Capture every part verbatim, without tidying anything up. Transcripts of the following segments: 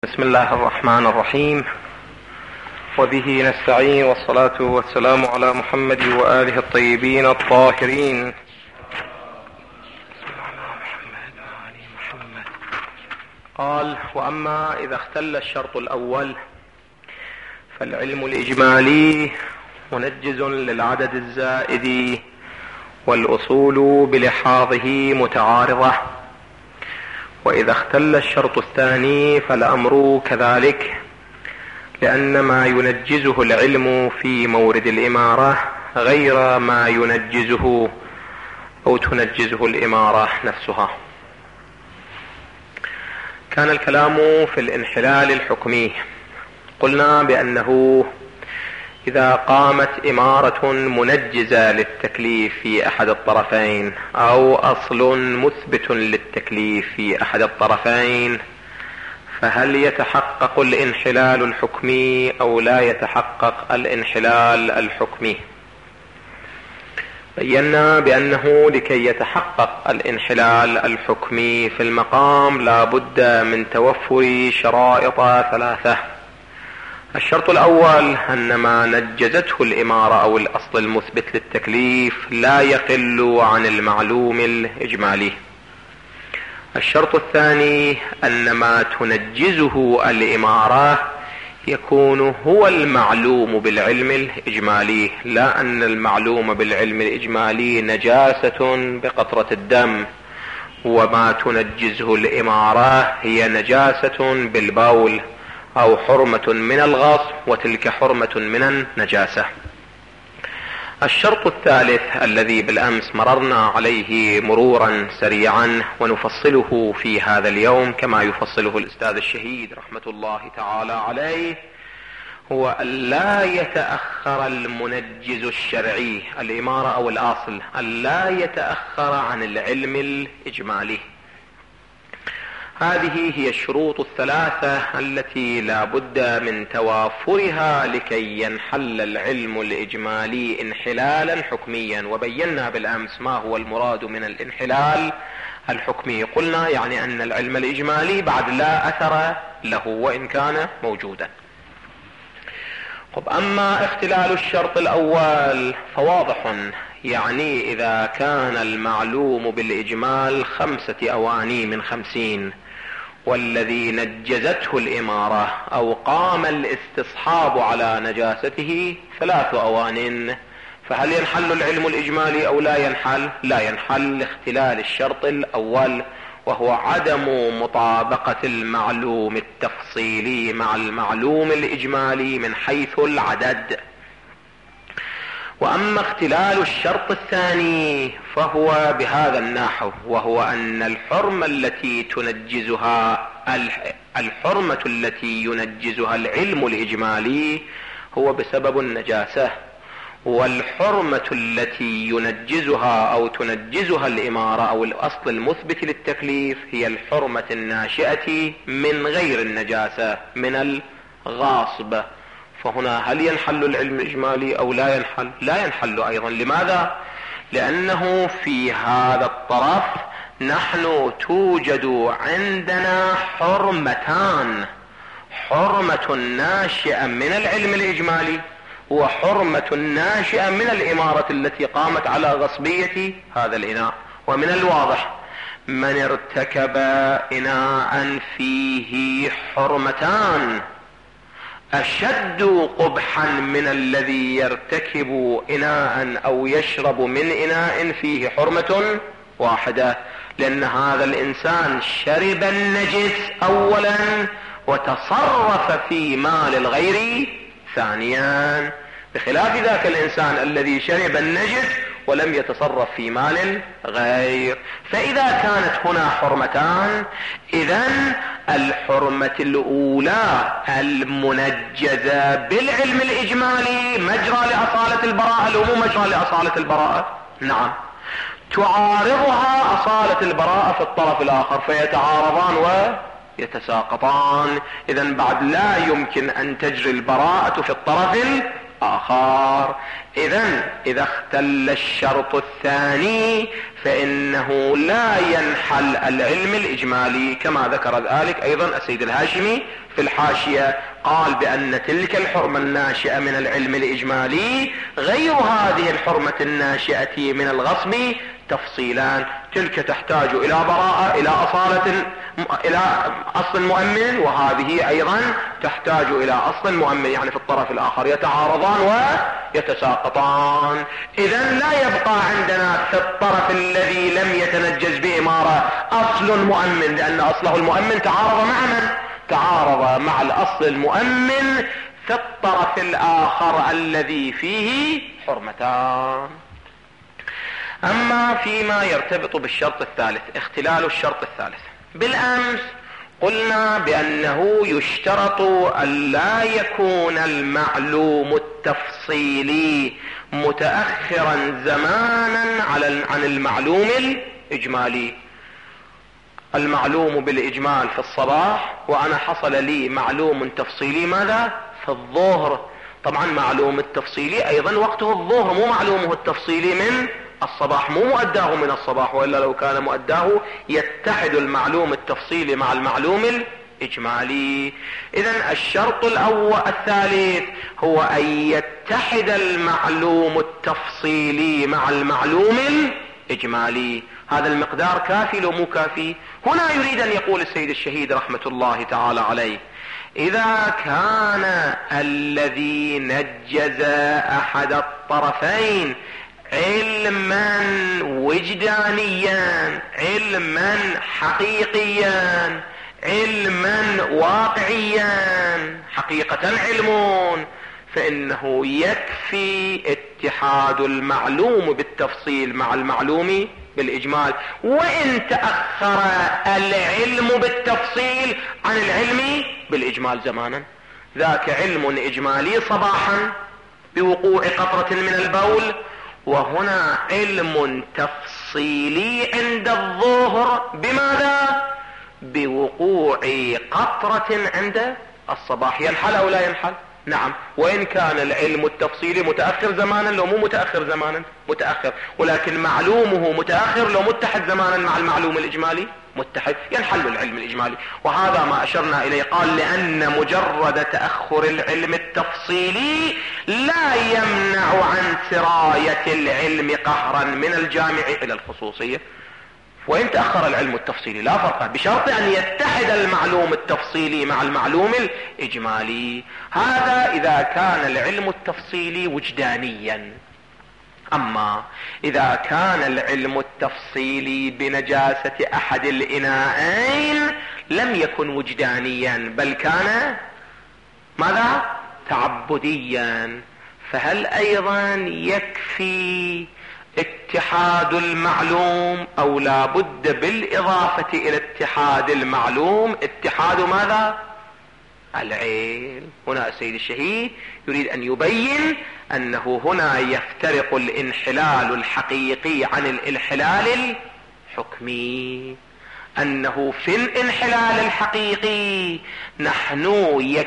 بسم الله الرحمن الرحيم، وبه نستعين، والصلاة والسلام على محمد وآله الطيبين الطاهرين. قال: وأما إذا اختل الشرط الأول فالعلم الإجمالي منجز للعدد الزائد، والأصول بلحاظه متعارضة. وإذا اختل الشرط الثاني فالأمر كذلك، لأن ما ينجزه العلم في مورد الإمارة غير ما ينجزه أو تنجزه الإمارة نفسها. كان الكلام في الانحلال الحكمي. قلنا بأنه إذا قامت إمارة منجزة للتكليف في أحد الطرفين، أو أصل مثبت للتكليف في أحد الطرفين، فهل يتحقق الانحلال الحكمي أو لا يتحقق الانحلال الحكمي؟ بينا بأنه لكي يتحقق الانحلال الحكمي في المقام لا بد من توفر شرائط ثلاثة. الشرط الأول أن ما نجزته الإمارة أو الأصل المثبت للتكليف لا يقل عن المعلوم الإجمالي. الشرط الثاني أن ما تنجزه الإمارة يكون هو المعلوم بالعلم الإجمالي، لا أن المعلوم بالعلم الإجمالي نجاسة بقطرة الدم، وما تنجزه الإمارة هي نجاسة بالبول أو حرمة من الغصب، وتلك حرمة من النجاسة. الشرط الثالث الذي بالأمس مررنا عليه مرورا سريعا ونفصله في هذا اليوم كما يفصله الأستاذ الشهيد رحمة الله تعالى عليه، هو أن لا يتأخر المنجز الشرعي الإمارة أو الأصل، أن لا يتأخر عن العلم الإجمالي. هذه هي الشروط الثلاثة التي لا بد من توافرها لكي ينحل العلم الإجمالي انحلالا حكميا. وبينا بالأمس ما هو المراد من الانحلال الحكمي. قلنا يعني أن العلم الإجمالي بعد لا أثر له وإن كان موجودا. طب أما اختلال الشرط الأول فواضح، يعني إذا كان المعلوم بالإجمال خمسة أواني من خمسين، والذي نجزته الإمارة أو قام الاستصحاب على نجاسته ثلاث أوان، فهل ينحل العلم الإجمالي أو لا ينحل؟ لا ينحل لاختلال الشرط الأول، وهو عدم مطابقة المعلوم التفصيلي مع المعلوم الإجمالي من حيث العدد. وأما اختلال الشرط الثاني فهو بهذا النحو، وهو أن الحرمة التي تنجزها الحرمة التي ينجزها العلم الإجمالي هو بسبب النجاسة، والحرمة التي ينجزها أو تنجزها الإمارة أو الأصل المثبت للتكليف هي الحرمة الناشئة من غير النجاسة من الغاصب. فهنا هل ينحل العلم الإجمالي أو لا ينحل؟ لا ينحل أيضا. لماذا؟ لأنه في هذا الطرف نحن توجد عندنا حرمتان، حرمة ناشئة من العلم الإجمالي وحرمة ناشئة من الإمارة التي قامت على غصبية هذا الإناء. ومن الواضح من ارتكب إناء فيه حرمتان أشد قبحا من الذي يرتكب إناء أو يشرب من إناء فيه حرمة واحدة، لأن هذا الإنسان شرب النجس أولا وتصرف في مال الغير ثانيا، بخلاف ذاك الإنسان الذي شرب النجس ولم يتصرف في مال غير. فإذا كانت هنا حرمتان، إذن الحرمة الأولى المنجزة بالعلم الإجمالي مجرى لأصالة البراءة، لو مو مجرى لأصالة البراءة، نعم، تعارضها أصالة البراءة في الطرف الآخر، فيتعارضان ويتساقطان. إذن بعد لا يمكن أن تجري البراءة في الطرف الآخر. إذن إذا اختل الشرط الثاني فإنه لا ينحل العلم الإجمالي، كما ذكر ذلك أيضا السيد الهاشمي في الحاشية، قال بأن تلك الحرمة الناشئة من العلم الإجمالي غير هذه الحرمة الناشئة من الغصب تفصيلان، تلك تحتاج إلى براءة، إلى أصالة، إلى أصل مؤمن، وهذه أيضا تحتاج إلى أصل مؤمن، يعني في الطرف الآخر يتعارضان ويتساقطان. إذن لا يبقى عندنا في الطرف الذي لم يتنجز بإمارة أصل مؤمن، لأن أصله المؤمن تعارض مع من؟ تعارض مع الأصل المؤمن في الطرف الآخر الذي فيه حرمتان. أما فيما يرتبط بالشرط الثالث، اختلال الشرط الثالث، بالأمس قلنا بأنه يشترط أن لا يكون المعلوم التفصيلي متأخرا زمانا عن المعلوم الإجمالي. المعلوم بالإجمال في الصباح، وأنا حصل لي معلوم تفصيلي ماذا؟ في الظهر. طبعا معلوم التفصيلي أيضا وقته الظهر، مو معلومه التفصيلي من الصباح، مو مؤداه من الصباح، وإلا لو كان مؤداه يتحد المعلوم التفصيلي مع المعلوم الإجمالي. إذن الشرط الأول الثالث هو أن يتحد المعلوم التفصيلي مع المعلوم الإجمالي. هذا المقدار كافي لو مو كافي؟ هنا يريد أن يقول السيد الشهيد رحمة الله تعالى عليه: إذا كان الذي نجز أحد الطرفين علما وجدانيا، علما حقيقيا، علما واقعيا، حقيقة علم، فإنه يكفي اتحاد المعلوم بالتفصيل مع المعلوم بالإجمال، وإن تأخر العلم بالتفصيل عن العلم بالإجمال زمانا. ذاك علم إجمالي صباحا بوقوع قطرة من البول، وهنا علم تفصيلي عند الظهر بماذا؟ بوقوع قطرة عند الصباح. ينحل أو لا ينحل؟ نعم، وإن كان العلم التفصيلي متأخر زمانا، لو مو متأخر زمانا متأخر، ولكن معلومه متأخر، لو متحد زمانا مع المعلوم الإجمالي متحد، ينحل العلم الإجمالي. وهذا ما أشرنا إليه، قال لأن مجرد تأخر العلم التفصيلي لا يمنع عن سراية العلم قهرا من الجامع إلى الخصوصية. وإن تأخر العلم التفصيلي لا فرق، بشرط أن يتحد المعلوم التفصيلي مع المعلوم الإجمالي. هذا إذا كان العلم التفصيلي وجدانيا. أما إذا كان العلم التفصيلي بنجاسة أحد الإناءين لم يكن وجدانيا، بل كان ماذا؟ تعبديا، فهل أيضا يكفي اتحاد المعلوم أو لا بد بالإضافة إلى اتحاد المعلوم اتحاد ماذا؟ العلم. هنا السيد الشهيد يريد أن يبين أنه هنا يفترق الانحلال الحقيقي عن الانحلال الحكمي، أنه في الانحلال الحقيقي نحن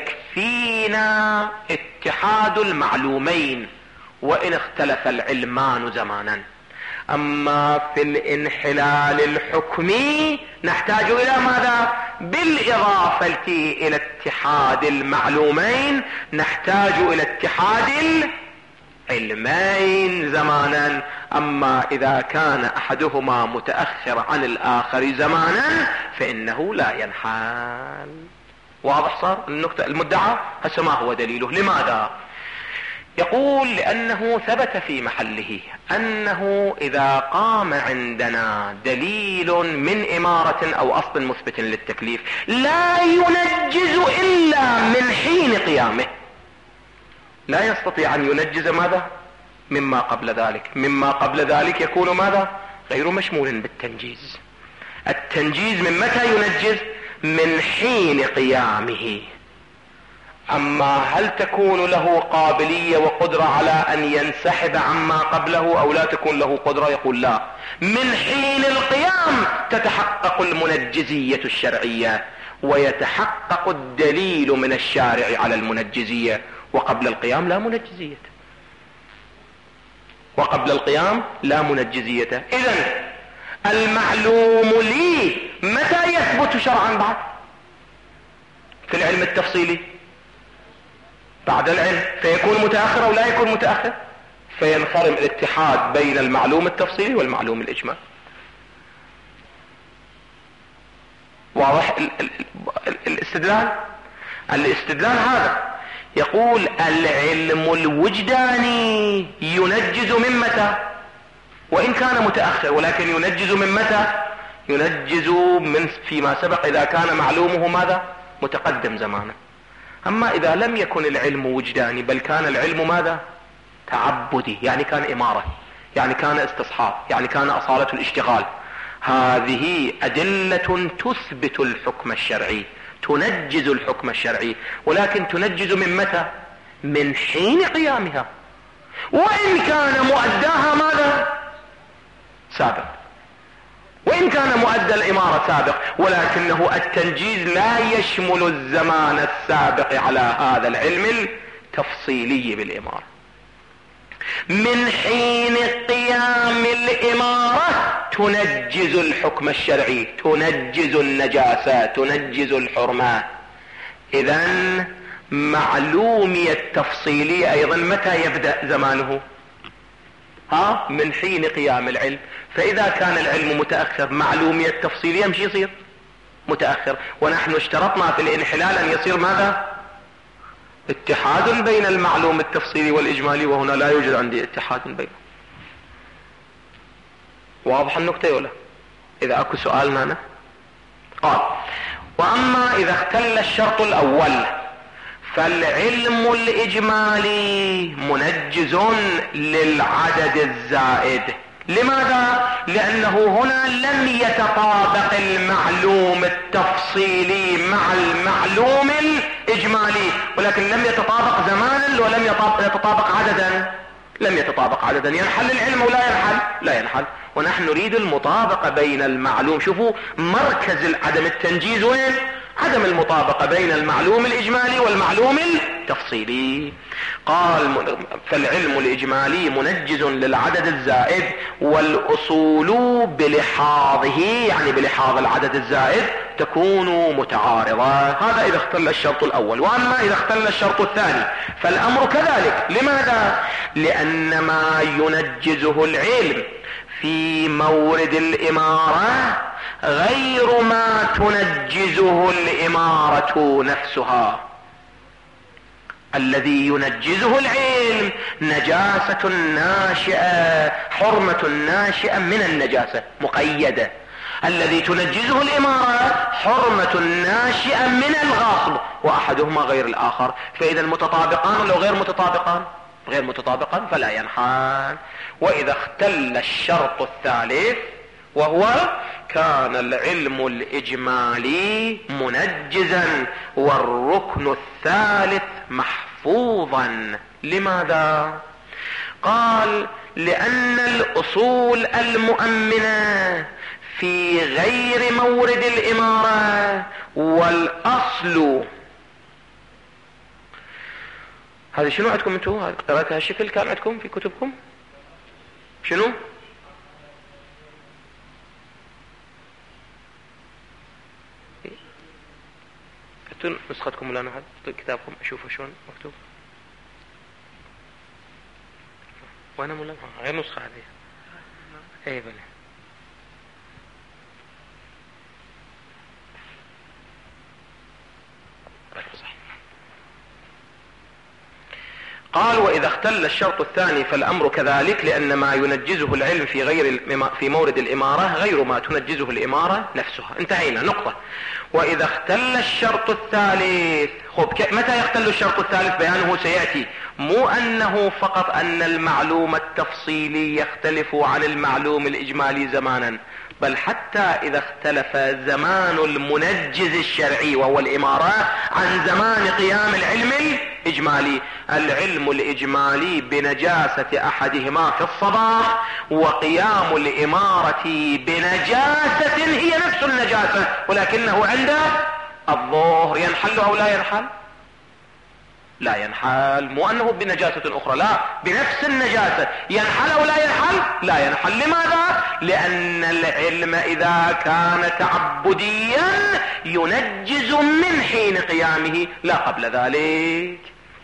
يكفينا اتحاد المعلومين وإن اختلف العلمان زمانا. أما في الانحلال الحكمي نحتاج إلى ماذا؟ بالإضافة إلى اتحاد المعلومين نحتاج إلى اتحاد العلمين زمانا. أما إذا كان أحدهما متأخر عن الآخر زمانا فإنه لا ينحل. واضح صار النقطة المدعى؟ هسه ما هو دليله؟ لماذا؟ يقول لأنه ثبت في محله أنه إذا قام عندنا دليل من إمارة أو أصل مثبت للتكليف لا ينجز إلا من حين قيامه، لا يستطيع أن ينجز ماذا؟ مما قبل ذلك. مما قبل ذلك يكون ماذا؟ غير مشمول بالتنجيز. التنجيز من متى ينجز؟ من حين قيامه. أما هل تكون له قابلية وقدرة على أن ينسحب عما قبله أو لا تكون له قدرة؟ يقول لا، من حين القيام تتحقق المنجزية الشرعية ويتحقق الدليل من الشارع على المنجزية، وقبل القيام لا منجزية. وقبل القيام لا منجزية. إذن المعلوم لي متى يثبت شرعا بعد؟ في العلم التفصيلي بعد العلم، فيكون متأخر أو لا يكون متأخر، فينخرم الاتحاد بين المعلوم التفصيلي والمعلوم الإجمالي. واضح ال ال ال الاستدلال؟ الاستدلال هذا يقول العلم الوجداني ينجز من متى؟ وإن كان متأخر، ولكن ينجز من متى؟ ينجز من فيما سبق إذا كان معلومه ماذا؟ متقدم زمانا. أما إذا لم يكن العلم وجداني بل كان العلم ماذا؟ تعبدي، يعني كان إمارة، يعني كان استصحاب، يعني كان أصالة الاشتغال، هذه أدلة تثبت الحكم الشرعي، تنجز الحكم الشرعي، ولكن تنجز من متى؟ من حين قيامها، وإن كان مؤداها ماذا؟ سابق، وإن كان مؤدى الإمارة سابق، ولكنه التنجيز لا يشمل الزمان السابق على هذا العلم التفصيلي بالإمارة. من حين قيام الإمارة تنجز الحكم الشرعي، تنجز النجاسة، تنجز الحرمة. إذن معلومية التفصيلي أيضا متى يبدأ زمانه؟ ها؟ من حين قيام العلم. فإذا كان العلم متأخر معلومية التفصيلية مش يصير متأخر، ونحن اشترطنا في الانحلال أن يصير ماذا؟ اتحاد بين المعلوم التفصيلي والإجمالي، وهنا لا يوجد عندي اتحاد بينه. واضح النكتة ولا؟ إذا أكو سؤال هنا قال: وأما إذا اختل الشرط الأول فالعلم الإجمالي منجز للعدد الزائد. لماذا؟ لأنه هنا لم يتطابق المعلوم التفصيلي مع المعلوم الإجمالي، ولكن لم يتطابق زمانا ولم يتطابق عددا. لم يتطابق عددا، ينحل العلم ولا ينحل؟ لا ينحل. ونحن نريد المطابقة بين المعلوم. شوفوا مركز عدم التنجيز وين؟ عدم المطابقة بين المعلوم الإجمالي والمعلوم التفصيلي. قال: فالعلم الإجمالي منجز للعدد الزائد، والأصول بلحاظه، يعني بلحاظ العدد الزائد، تكون متعارضة. هذا إذا اختل الشرط الأول. وأما إذا اختل الشرط الثاني فالأمر كذلك. لماذا؟ لأن ما ينجزه العلم في مورد الإمارة غير ما تنجزه الإمارة نفسها. الذي ينجزه العلم نجاسة ناشئة، حرمة ناشئة من النجاسة مقيدة. الذي تنجزه الإمارة حرمة ناشئة من الغاصب، وأحدهما غير الآخر. فإذا متطابقان لو غير متطابقان؟ غير متطابقان فلا ينحل. وإذا اختل الشرط الثالث وهو كان العلم الإجمالي منجزا والركن الثالث محفوظا. لماذا؟ قال: لأن الأصول المؤمنة في غير مورد الإمارة، والأصل هذا شنو عندكم انتم؟ قرأتها هالشكل كان عندكم في كتبكم؟ شنو؟ هاتوا نسختكم ولا نحط كتابكم اشوفوا شلون مكتوب. وانا مولا غير نسخة هذه. اي بلى. قال: وإذا اختل الشرط الثاني فالأمر كذلك، لأن ما ينجزه العلم في غير في مورد الإمارة غير ما تنجزه الإمارة نفسها. انتهينا نقطة. وإذا اختل الشرط الثالث، خب متى يختل الشرط الثالث؟ بيانه سيأتي. مو أنه فقط أن المعلوم التفصيلي يختلف عن المعلوم الإجمالي زمانا، بل حتى إذا اختلف زمان المنجز الشرعي وهو الإمارة عن زمان قيام العلم الإجمالي. العلم الإجمالي بنجاسة أحدهما في الصباح، وقيام الإمارة بنجاسة هي نفس النجاسة ولكنه عند الظهر. ينحل أو لا ينحل؟ لا ينحل، مو أنه بنجاسة أخرى، لا، بنفس النجاسة ينحل أو لا ينحل؟ لا ينحل. لماذا؟ لأن العلم إذا كان تعبديا ينجز من حين قيامه لا قبل ذلك.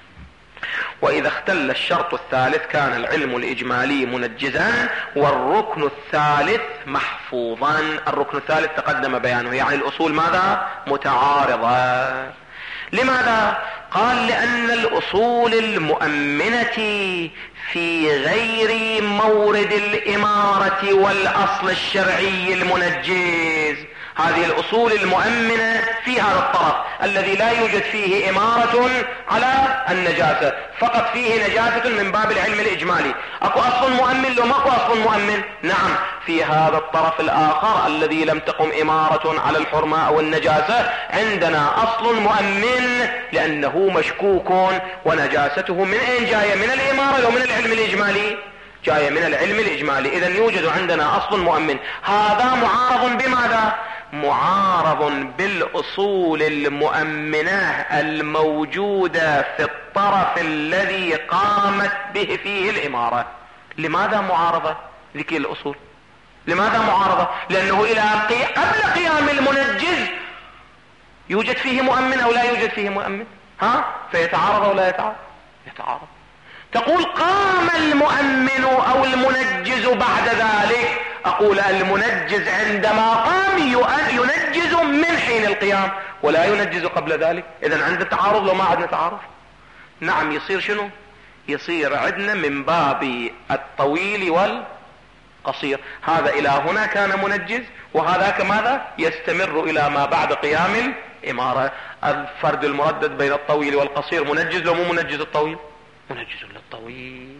وإذا اختل الشرط الثالث كان العلم الإجمالي منجزا والركن الثالث محفوظا. الركن الثالث تقدم بيانه، يعني الأصول ماذا؟ متعارضة. لماذا؟ قال لأن الأصول المؤمنة في غير مورد الإمارة والأصل الشرعي المنجز. هذه الأصول المؤمنة في هذا الطرف الذي لا يوجد فيه إمارة على النجاسة، فقط فيه نجاسة من باب العلم الإجمالي. أكو أصل مؤمن لو ماكو أصل مؤمن؟ نعم، في هذا الطرف الآخر الذي لم تقم إمارة على الحرمة أو النجاسة عندنا أصل مؤمن لأنه مشكوك، ونجاسته من أين جاية؟ من الإمارة أو من العلم الإجمالي؟ جاية من العلم الإجمالي. إذا يوجد عندنا أصل مؤمن. هذا معارض بماذا؟ معارض بالأصول المؤمنة الموجودة في الطرف الذي قامت به فيه الإمارة. لماذا معارضة ذكي الأصول؟ لماذا معارضة؟ لأنه إلى قبل قيام المنجز يوجد فيه مؤمن أو لا يوجد فيه مؤمن؟ ها؟ فيتعارض أو لا يتعارض؟ يتعارض. تقول قام المؤمن أو المنجز بعد ذلك. أقول المنجز عندما قام ينجز من حين القيام ولا ينجز قبل ذلك. إذن عند تعارض لو ما عندنا تعارض؟ نعم، يصير شنو؟ يصير عندنا من باب الطويل والقصير. هذا إلى هنا كان منجز، وهذاك ماذا؟ يستمر إلى ما بعد قيام الإمارة. الفرد المردد بين الطويل والقصير منجز لو مو منجز الطويل؟ منجز للطويل.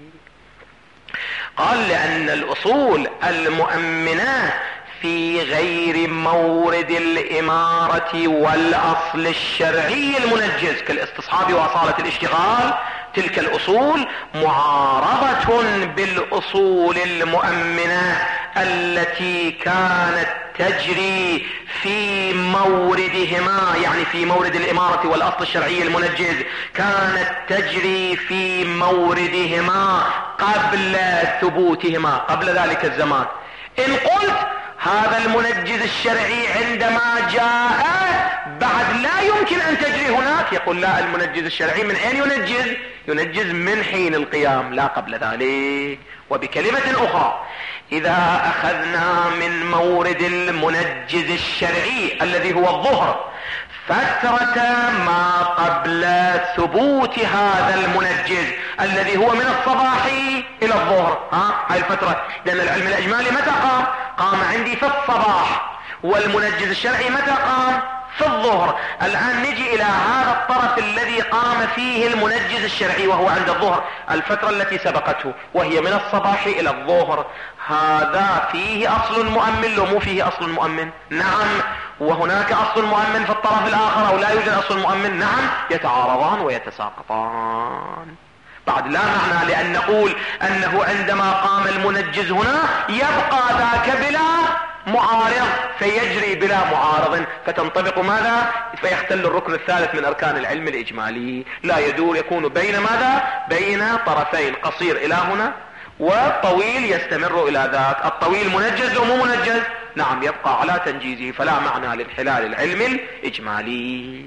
قال لأن الأصول المؤمنة في غير مورد الإمارة والأصل الشرعي المنجز كالاستصحاب وأصالة الاشتغال، تلك الأصول معارضة بالأصول المؤمنة التي كانت تجري في موردهما، يعني في مورد الإمارة والأصل الشرعي المنجز، كانت تجري في موردهما قبل ثبوتهما، قبل ذلك الزمان. إن قلت هذا المنجز الشرعي عندما جاء بعد لا يمكن أن تجري هناك، يقول لا، المنجز الشرعي من أين ينجز؟ ينجز من حين القيام لا قبل ذلك. وبكلمة أخرى، إذا أخذنا من مورد المنجز الشرعي الذي هو الظهر فترة ما قبل ثبوت هذا المنجز الذي هو من الصباح إلى الظهر، ها هاي الفترة، لأن العلم الإجمالي متى قام؟ قام عندي في الصباح، والمنجز الشرعي متى قام؟ في الظهر. الآن نجي إلى هذا الطرف الذي قام فيه المنجز الشرعي وهو عند الظهر، الفترة التي سبقته وهي من الصباح إلى الظهر. هذا فيه أصل مؤمن لو مو فيه أصل مؤمن؟ نعم. وهناك أصل مؤمن في الطرف الآخر أو لا يوجد أصل مؤمن؟ نعم، يتعارضان ويتساقطان. بعد لا معنى لأن نقول أنه عندما قام المنجز هنا يبقى ذاك بلا معارض فيجري بلا معارض، فتنطبق ماذا؟ فيختل الركن الثالث من أركان العلم الإجمالي. لا يدور، يكون بين ماذا؟ بين طرفين، قصير إلى هنا والطويل يستمر إلى ذاك. الطويل منجز أو مو منجز؟ نعم، يبقى على تنجيزه، فلا معنى لانحلال العلم الإجمالي.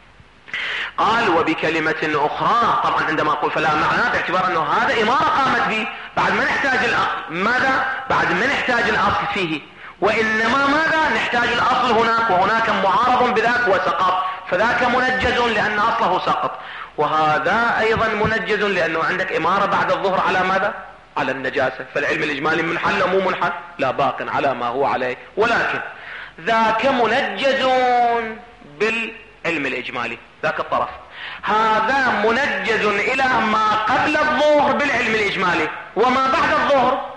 قال وبكلمة أخرى، طبعا عندما أقول فلا معنى باعتبار أنه هذا إمارة قامت به، بعد ما نحتاج ماذا؟ بعد ما نحتاج الأصل فيه، وإنما ماذا؟ نحتاج الأصل هناك، وهناك معارض بذاك وسقط، فذاك منجز لأن أصله سقط، وهذا أيضا منجز لأنه عندك إمارة بعد الظهر على ماذا؟ على النجاسة. فالعلم الإجمالي منحل مو منحل؟ لا، باق على ما هو عليه، ولكن ذاك منجز بالعلم الإجمالي ذاك الطرف، هذا منجز إلى ما قبل الظهر بالعلم الإجمالي، وما بعد الظهر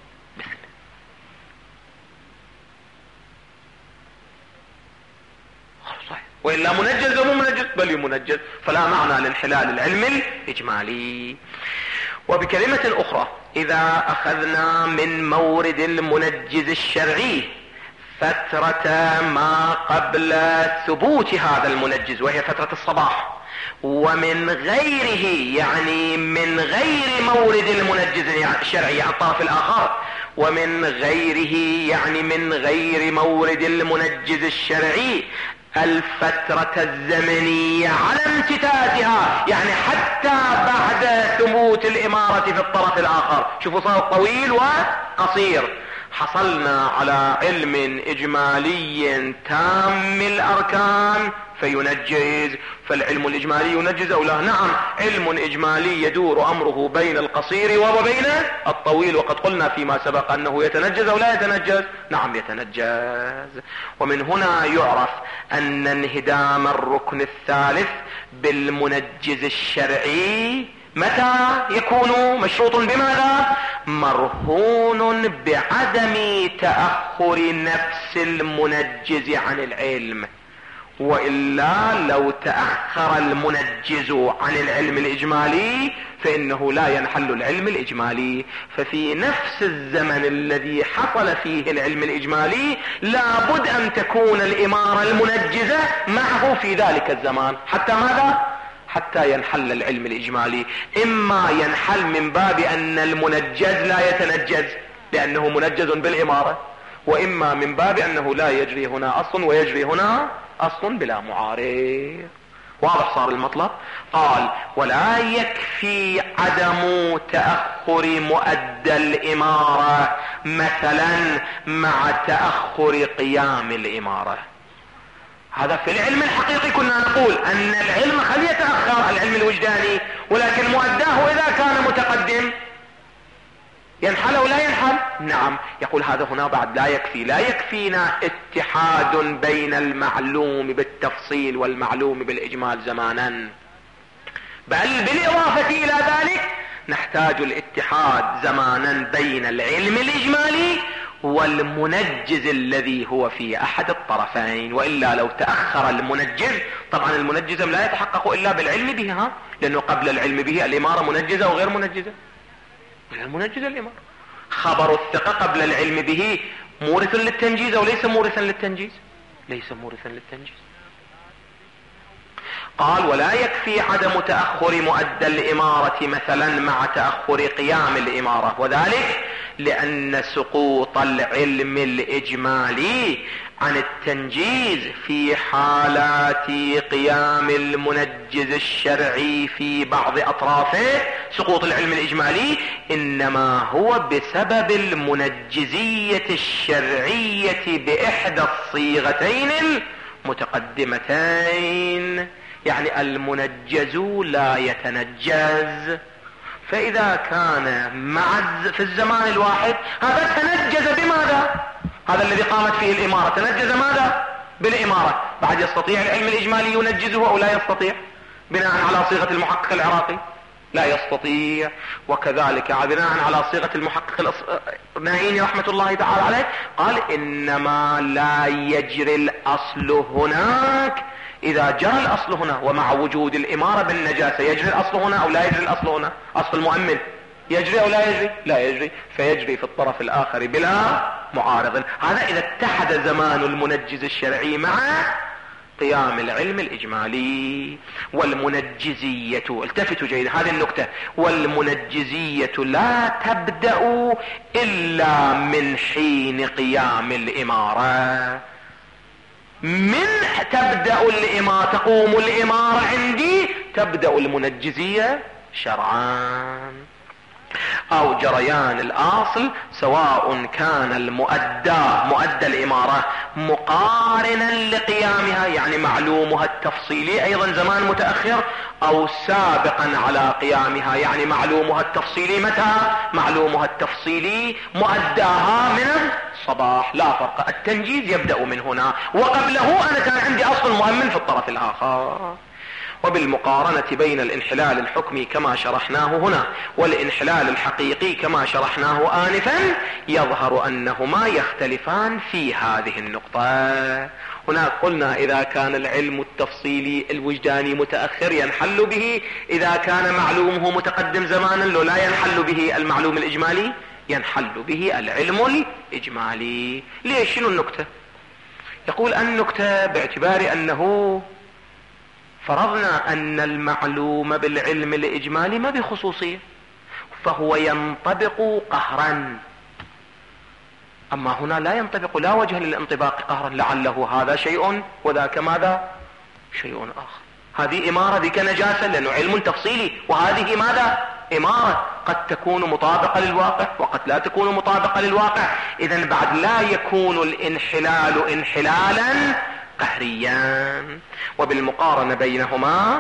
صحيح. وإلا منجز ومو منجز؟ بل منجز، فلا معنى لانحلال العلم الإجمالي. وبكلمة أخرى، إذا أخذنا من مورد المنجز الشرعي فترة ما قبل ثبوت هذا المنجز وهي فترة الصباح، ومن غيره يعني من غير مورد المنجز الشرعي يعني الطرف الآخر، ومن غيره يعني من غير مورد المنجز الشرعي الفترة الزمنية على امتدادها، يعني حتى بعد ثبوت الإمارة في الطرف الآخر. شوفوا صار طويل وقصير. حصلنا على علم إجمالي تام الأركان فينجز، فالعلم الإجمالي ينجز أو لا؟ نعم، علم إجمالي يدور أمره بين القصير وبين الطويل، وقد قلنا فيما سبق أنه يتنجز أو لا يتنجز. نعم يتنجز. ومن هنا يعرف أن انهدام الركن الثالث بالمنجز الشرعي متى يكون مشروط؟ بماذا؟ مرهون بعدم تأخر نفس المنجز عن العلم، وإلا لو تأخر المنجز عن العلم الإجمالي فإنه لا ينحل العلم الإجمالي. ففي نفس الزمن الذي حصل فيه العلم الإجمالي لابد أن تكون الإمارة المنجزة معه في ذلك الزمان. حتى ماذا؟ حتى ينحل العلم الإجمالي. إما ينحل من باب أن المنجز لا يتنجز لأنه منجز بالإمارة، وإما من باب أنه لا يجري هنا أصل ويجري هنا أصل بلا معارض. واضح صار المطلب؟ قال ولا يكفي عدم تأخر مؤدى الإمارة مثلا مع تأخر قيام الإمارة. هذا في العلم الحقيقي كنا نقول أن العلم قد يتأخر، العلم الوجداني، ولكن مؤداه إذا كان متقدم ينحل أو لا ينحل؟ نعم. يقول هذا هنا بعد لا يكفي. لا يكفينا اتحاد بين المعلوم بالتفصيل والمعلوم بالإجمال زمانا، بل بالإضافة إلى ذلك نحتاج الاتحاد زمانا بين العلم الإجمالي والمنجز الذي هو في أحد الطرفين. وإلا لو تأخر المنجز، طبعا المنجز لا يتحقق إلا بالعلم به، ها؟ لأنه قبل العلم به الإمارة منجزة وغير منجزة. المنجزة الإمارة. خبر الثقة قبل العلم به مورث للتنجيز أو ليس مورثا للتنجيز؟ ليس مورثا للتنجيز. قال ولا يكفي عدم تأخر مؤدى الإمارة مثلا مع تأخر قيام الإمارة، وذلك لأن سقوط العلم الإجمالي عن التنجيز في حالات قيام المنجز الشرعي في بعض أطرافه، سقوط العلم الإجمالي إنما هو بسبب المنجزية الشرعية بإحدى الصيغتين المتقدمتين. يعني المنجز لا يتنجز، فإذا كان مع في الزمان الواحد هذا تنجز بماذا؟ هذا الذي قامت فيه الإمارة تنجز ماذا؟ بالإمارة. بعد يستطيع العلم الإجمالي ينجزه أو لا يستطيع بناء على صيغة المحقق العراقي؟ لا يستطيع. وكذلك بناء على صيغة المحقق النائيني رحمة الله تعالى عليه قال إنما لا يجري الأصل هناك. إذا جرى الأصل هنا ومع وجود الإمارة بالنجاسة يجري الأصل هنا أو لا يجري الأصل هنا؟ أصل المؤمن يجري أو لا يجري؟ لا يجري، فيجري في الطرف الآخر بلا معارض. هذا إذا اتحد زمان المنجز الشرعي مع قيام العلم الإجمالي. والمنجزية، التفتوا جيدا هذه النكتة، والمنجزية لا تبدأ إلا من حين قيام الإمارة. من تبدأ الإمارة، تقوم الإمارة عندي، تبدأ المنجزية شرعان. أو جريان الأصل سواء كان المؤدى مؤدى الإمارة مقارنا لقيامها، يعني معلومها التفصيلي أيضا زمان متأخر، أو سابقا على قيامها، يعني معلومها التفصيلي متى؟ معلومها التفصيلي مؤداها من الصباح، لا فرق. التنجيز يبدأ من هنا، وقبله أنا كان عندي أصل مؤمن في الطرف الآخر. وبالمقارنة بين الانحلال الحكمي كما شرحناه هنا والانحلال الحقيقي كما شرحناه آنفا يظهر أنهما يختلفان في هذه النقطة. هنا قلنا إذا كان العلم التفصيلي الوجداني متأخر ينحل به، إذا كان معلومه متقدم زمانا لو لا ينحل به المعلوم الإجمالي، ينحل به العلم الإجمالي. ليش؟ شنو النكتة؟ يقول النكتة باعتبار أنه فرضنا ان المعلوم بالعلم الاجمالي ما بخصوصية، فهو ينطبق قهرا، اما هنا لا ينطبق، لا وجه للانطباق قهرا، لعله هذا شيء وذاك ماذا شيء اخر. هذه امارة ذيك نجاسة لانه علم تفصيلي، وهذه ماذا امارة قد تكون مطابقة للواقع وقد لا تكون مطابقة للواقع. اذا بعد لا يكون الانحلال انحلالا قهريا. وبالمقارنة بينهما،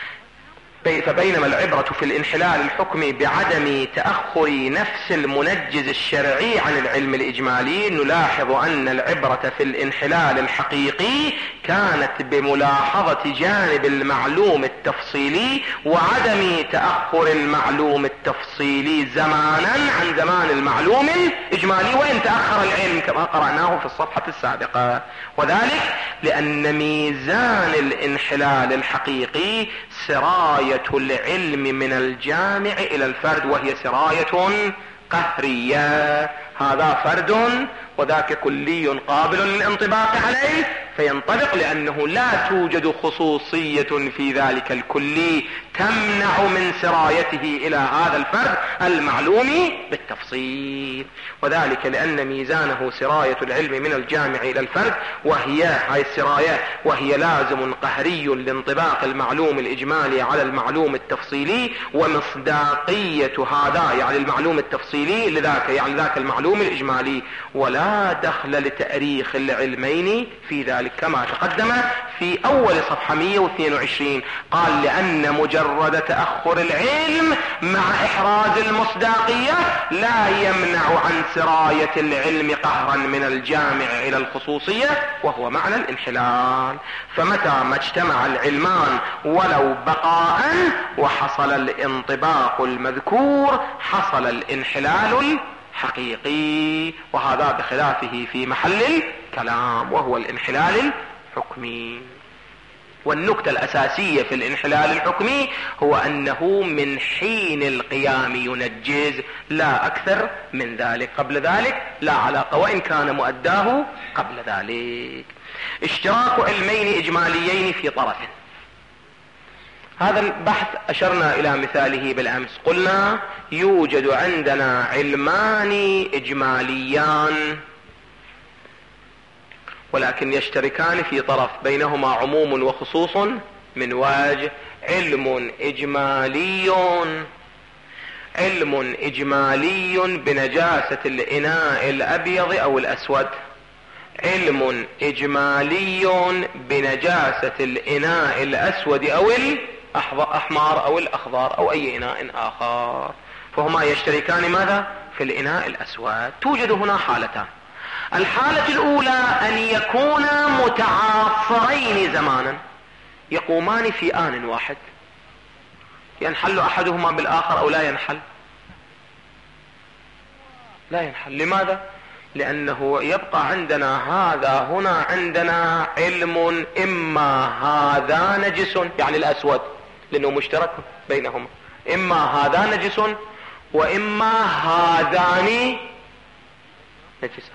فبينما العبرة في الانحلال الحكمي بعدم تأخر نفس المنجز الشرعي عن العلم الإجمالي، نلاحظ أن العبرة في الانحلال الحقيقي كانت بملاحظة جانب المعلوم التفصيلي وعدم تأخر المعلوم التفصيلي زمانا عن زمان المعلوم الإجمالي وإن تأخر العلم كما قرأناه في الصفحة السابقة. وذلك لأن ميزان الانحلال الحقيقي سراية العلم من الجامع الى الفرد، وهي سراية قهرية. هذا فرد وذاك كلي قابل للانطباق عليه، فينطبق لانه لا توجد خصوصية في ذلك الكلي تمنع من سرايته الى هذا الفرد المعلوم بالتفصيل. وذلك لان ميزانه سراية العلم من الجامع الى الفرد، وهي هاي السراية وهي لازم قهري لانطباق المعلوم الاجمالي على المعلوم التفصيلي، ومصداقية هذا يعني المعلوم التفصيلي لذاك يعني ذاك المعلوم الاجمالي، ولا دخل لتأريخ العلمين في ذلك كما تقدم في اول صفحة مئة واثنين وعشرين. قال لان مجرد تأخر العلم مع احراز المصداقية لا يمنع عن سراية العلم قهرا من الجامع الى الخصوصية، وهو معنى الانحلال. فمتى ما اجتمع العلمان ولو بقاء وحصل الانطباق المذكور حصل الانحلال حقيقي، وهذا بخلافه في محل الكلام وهو الانحلال الحكمي. والنكتة الأساسية في الانحلال الحكمي هو أنه من حين القيام ينجز لا أكثر من ذلك، قبل ذلك لا علاقة وإن كان مؤداه قبل ذلك. اشتراك علمين إجماليين في طرف، هذا البحث أشرنا إلى مثاله بالأمس، قلنا يوجد عندنا علمان إجماليان ولكن يشتركان في طرف بينهما عموم وخصوص من وجه. علم إجمالي علم إجمالي بنجاسة الإناء الأبيض أو الأسود، علم إجمالي بنجاسة الإناء الأسود أو الأحمر أو الأخضر أو أي إناء آخر، فهما يشتركان ماذا في الإناء الأسود. توجد هنا حالتان. الحالة الأولى أن يكونا متعاصرين زمانا، يقومان في آن واحد، ينحل أحدهما بالآخر أو لا ينحل؟ لا ينحل. لماذا؟ لأنه يبقى عندنا هذا هنا عندنا علم إما هذا نجس يعني الأسود لأنه مشترك بينهما، إما هذا نجس وإما هذان نجسان،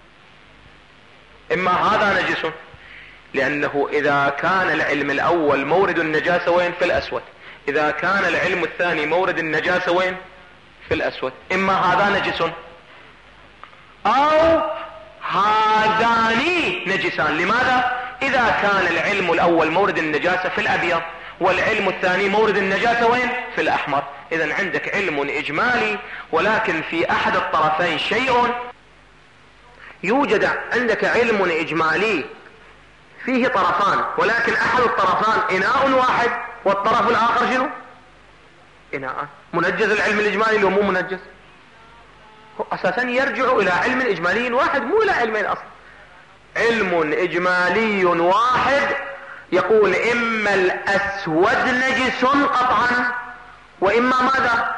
إما هذا نجس لأنه إذا كان العلم الأول مورد النجاسة وين؟ في الأسود. إذا كان العلم الثاني مورد النجاسة وين؟ في الأسود. إما هذا نجس أو هذان نجسان. لماذا؟ إذا كان العلم الأول مورد النجاسة في الأبيض والعلم الثاني مورد النجاسة وين؟ في الأحمر. إذن عندك علم إجمالي ولكن في أحد الطرفين شيء. يوجد عندك علم إجمالي فيه طرفان ولكن أحد الطرفان إناء واحد والطرف الآخر شنو؟ إناء. منجز العلم الإجمالي لو مو منجز؟ هو أساسا يرجع إلى علم إجمالي واحد مو إلى علمين أصلا. علم إجمالي واحد يقول إما الأسود نجس قطعا وإما ماذا؟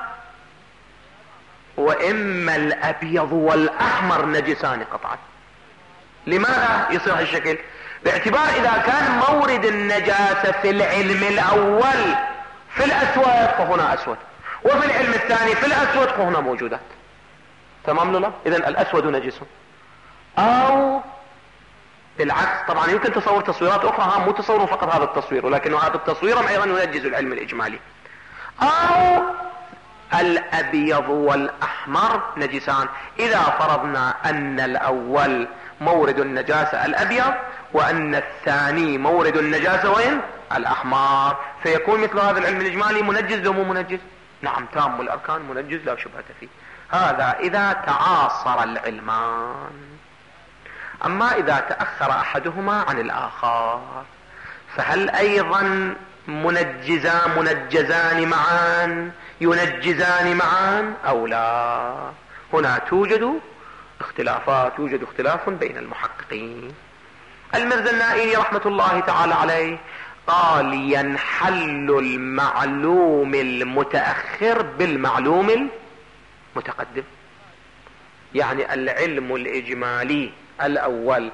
وإما الأبيض والأحمر نجسان قطعا. لماذا يصير هالشكل؟ باعتبار إذا كان مورد النجاسة في العلم الأول في الأسود فهنا أسود، وفي العلم الثاني في الأسود فهنا موجودات. تمام له؟ إذن الأسود نجس. أو بالعكس طبعا يمكن تصور تصويرات اخرى، هم مو تصوروا فقط هذا التصوير، ولكن هذا التصوير ايضا ينجز العلم الاجمالي. او الابيض والاحمر نجسان، اذا فرضنا ان الاول مورد النجاسة الابيض وان الثاني مورد النجاسة وين الاحمر، فيكون مثل هذا العلم الاجمالي منجز لو مو منجز؟ نعم تام الاركان منجز لا شبهة فيه. هذا اذا تعاصر العلمان. اما اذا تأخر احدهما عن الاخر فهل ايضا منجزان منجزان معا ينجزان معا او لا؟ هنا توجد اختلافات، يوجد اختلاف بين المحققين. المرزا النائيني رحمة الله تعالى عليه قال ينحل المعلوم المتأخر بالمعلوم المتقدم، يعني العلم الإجمالي الأول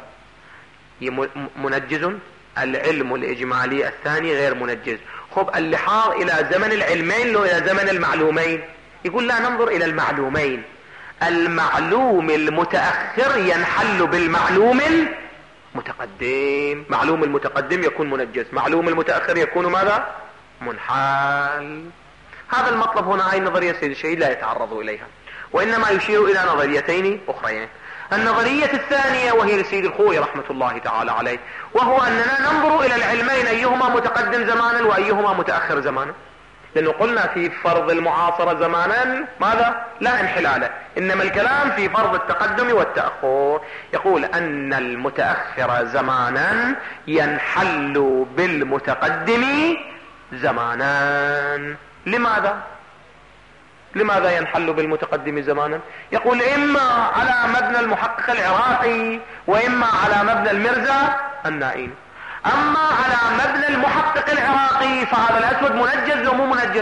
منجز، العلم الإجمالي الثاني غير منجز. خب اللحاظ إلى زمن العلمين لو إلى زمن المعلومين؟ يقول لا، ننظر إلى المعلومين. المعلوم المتأخر ينحل بالمعلوم المتقدم، معلوم المتقدم يكون منجز، معلوم المتأخر يكون ماذا؟ منحل. هذا المطلب هنا هاي النظرية سيد الشهيد لا يتعرض إليها، وإنما يشير إلى نظريتين أخرين. النظرية الثانية وهي لسيد الخوئي رحمة الله تعالى عليه، وهو أننا ننظر إلى العلمين أيهما متقدم زمانا وأيهما متأخر زمانا، لأنه قلنا في فرض المعاصرة زمانا ماذا؟ لا انحلال، إنما الكلام في فرض التقدم والتأخر. يقول أن المتأخر زمانا ينحل بالمتقدم زمانا. لماذا؟ لماذا ينحل بالمتقدم زمانا؟ يقول إما على مبنى المحقق العراقي وإما على مبنى المرزا النائيني. أما على مبنى المحقق العراقي فهذا الأسود منجز ومو منجز؟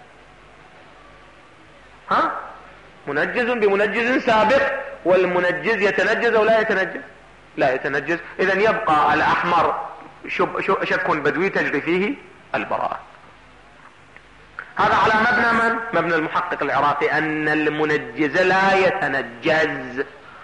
ها؟ منجز بمنجز سابق، والمنجز يتنجز أو لا يتنجز؟ لا يتنجز. إذن يبقى الأحمر شك بدوي تجري فيه البراءة. هذا على مبنى من؟ مبنى المحقق العراقي أن المنجز لا يتنجز.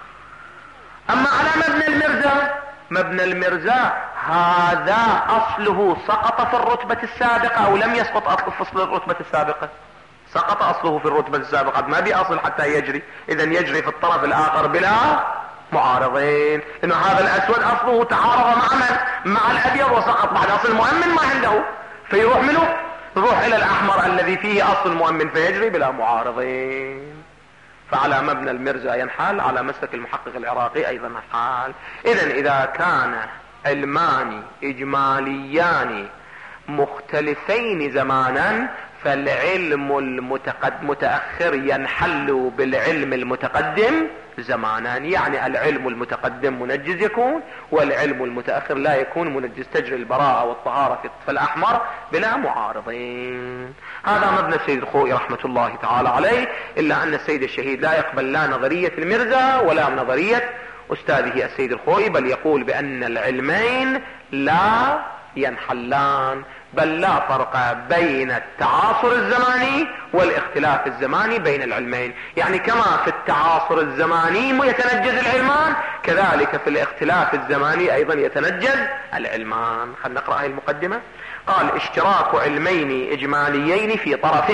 أما على مبنى المرزا، مبنى المرزا هذا أصله سقط في الرتبة السابقة أو لم يسقط أصله في أصل الرتبة السابقة؟ سقط أصله في الرتبة السابقة، ما بأصل حتى يجري، إذن يجري في الطرف الآخر بلا معارضين، إنه هذا الأسود أصله تعارض مع من؟ مع الأبيض وسقط بعد أصل مؤمن ما عنده، فيروح منه يروح إلى الأحمر الذي فيه أصل مؤمن فيجري بلا معارضين. فعلى مبنى المرزا ينحال، على مسلك المحقق العراقي أيضا ينحال. إذن إذا كان علمان إجماليان مختلفين زمانا فالعلم المتأخر ينحل بالعلم المتقدم زمانا، يعني العلم المتقدم منجز يكون والعلم المتأخر لا يكون منجز، تجري البراءة والطهارة في الأحمر بلا معارضين. هذا مبنى السيد الخوئي رحمة الله تعالى عليه، إلا أن السيد الشهيد لا يقبل لا نظرية المرزا ولا نظرية أستاذه السيد الخوئي، بل يقول بأن العلمين لا ينحلان، بل لا فرق بين التعاصر الزماني والاختلاف الزماني بين العلمين. يعني كما في التعاصر الزماني يتنجز العلمان، كذلك في الاختلاف الزماني أيضا يتنجز العلمان. خلنا نقرأ هذه المقدمة. قال اشتراك علمين إجماليين في طرف،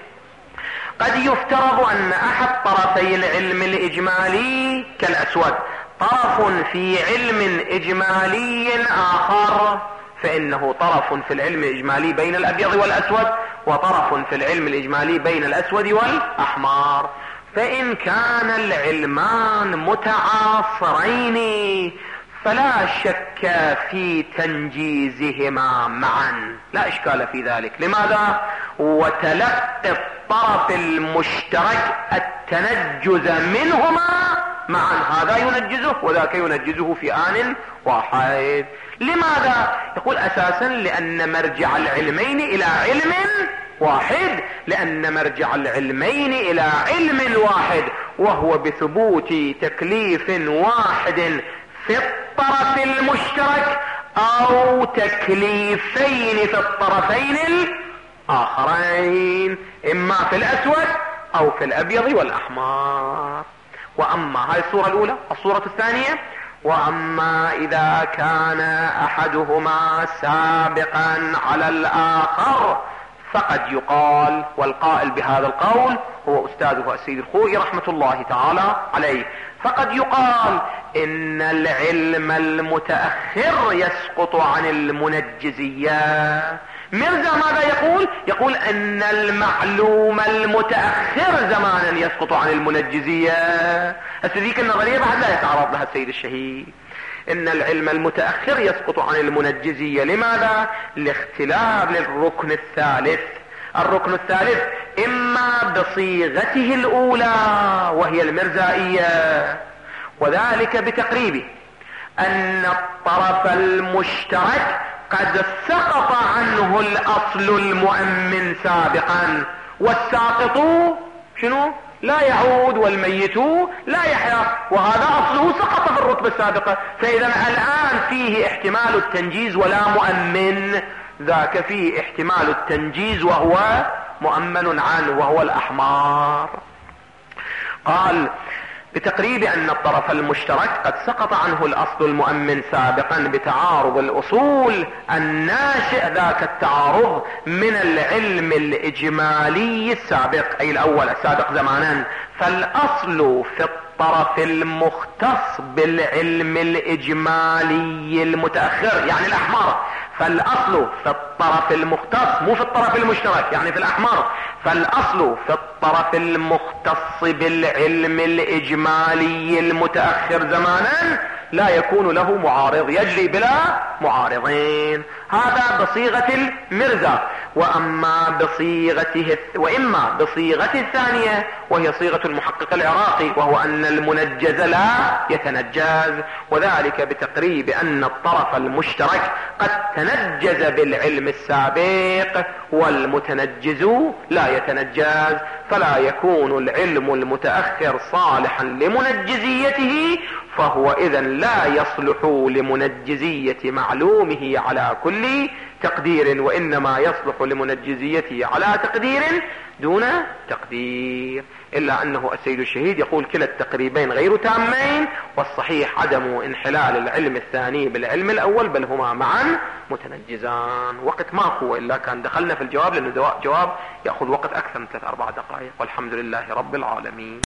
قد يفترض أن أحد طرفي العلم الإجمالي كالأسود طرف في علم إجمالي آخر، فإنه طرف في العلم الإجمالي بين الأبيض والأسود وطرف في العلم الإجمالي بين الأسود والأحمر. فإن كان العلمان متعاصرين فلا شك في تنجيزهما معا، لا إشكال في ذلك. لماذا؟ وتلقي الطرف المشترك التنجز منهما معا، هذا ينجزه وذاك ينجزه في آن واحد. لماذا؟ يقول أساسا لأن مرجع العلمين إلى علم واحد، لأن مرجع العلمين إلى علم واحد، وهو بثبوت تكليف واحد في الطرف المشترك أو تكليفين في الطرفين الآخرين، إما في الأسود أو في الأبيض والأحمر. وأما هذه الصورة الأولى. الصورة الثانية واما اذا كان احدهما سابقا على الاخر فقد يقال، والقائل بهذا القول هو استاذه السيد الخوئي رحمة الله تعالى عليه، فقد يقال ان العلم المتأخر يسقط عن المنجزية. ميرزا ماذا يقول؟ يقول ان المعلوم المتأخر زمانا يسقط عن المنجزية. هذيك النظرية بعد لا يتعرض لها السيد الشهيد، ان العلم المتأخر يسقط عن المنجزية. لماذا؟ لاختلاف للركن الثالث. الركن الثالث اما بصيغته الاولى وهي المرزائية، وذلك بتقريبه ان الطرف المشترك قد سقط عنه الاصل المؤمن سابقا، والساقط شنو؟ لا يعود، والميت لا يحيا، وهذا اصله سقط في الرتبة السابقة. فاذا الان فيه احتمال التنجيز ولا مؤمن، ذاك فيه احتمال التنجيز وهو مؤمن عنه وهو الاحمار. قال بتقريب ان الطرف المشترك قد سقط عنه الاصل المؤمن سابقا بتعارض الاصول الناشئ ذاك التعارض من العلم الاجمالي السابق، اي الاول السابق زمانا. فالاصل في الطرف المختص بالعلم الاجمالي المتأخر يعني الاحمر، فالاصل في الطرف المختص مو في الطرف المشترك يعني في الاحمر، فالاصل في الطرف المختص بالعلم الاجمالي المتأخر زمانا لا يكون له معارض، يجري بلا معارضين. هذا بصيغة المرزا. واما بصيغته واما بصيغته الثانية وهي صيغة المحقق العراقي، وهو ان المنجز لا يتنجز، وذلك بتقريب ان الطرف المشترك قد تنجز بالعلم السابق والمتنجز لا يتنجز، فلا يكون العلم المتأخر صالحا لمنجزيته، فهو اذن لا يصلح لمنجزية معلومه على كل تقدير، وانما يصلح لمنجزيته على تقدير دون تقدير. الا انه السيد الشهيد يقول كلا التقريبين غير تامين، والصحيح عدم انحلال العلم الثاني بالعلم الاول، بل هما معا متنجزان. وقت ماكو، الا كان دخلنا في الجواب، لانه جواب ياخذ وقت اكثر من ثلاث اربع دقائق. والحمد لله رب العالمين.